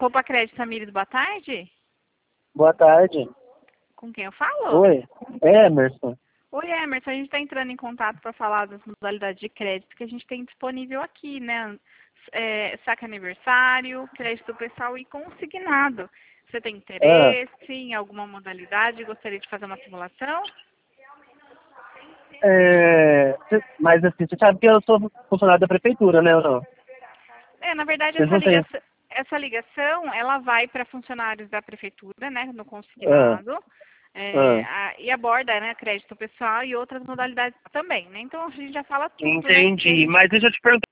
Poupa Crédito Tamires, boa tarde. Boa tarde. Com quem eu falo? Oi, Emerson. Oi, Emerson. A gente está entrando em contato para falar das modalidades de crédito que a gente tem disponível aqui, né? Saque aniversário, crédito pessoal e consignado. Você tem interesse em alguma modalidade? Gostaria de fazer uma simulação? Mas assim, você sabe que eu sou funcionário da prefeitura, né, ou não? Na verdade, Vocês não têm... essa ligação, ela vai para funcionários da prefeitura, né, no consignado, e aborda, né, crédito pessoal e outras modalidades também, né? Então, a gente já fala tudo, né? Entendi, mas deixa eu te perguntar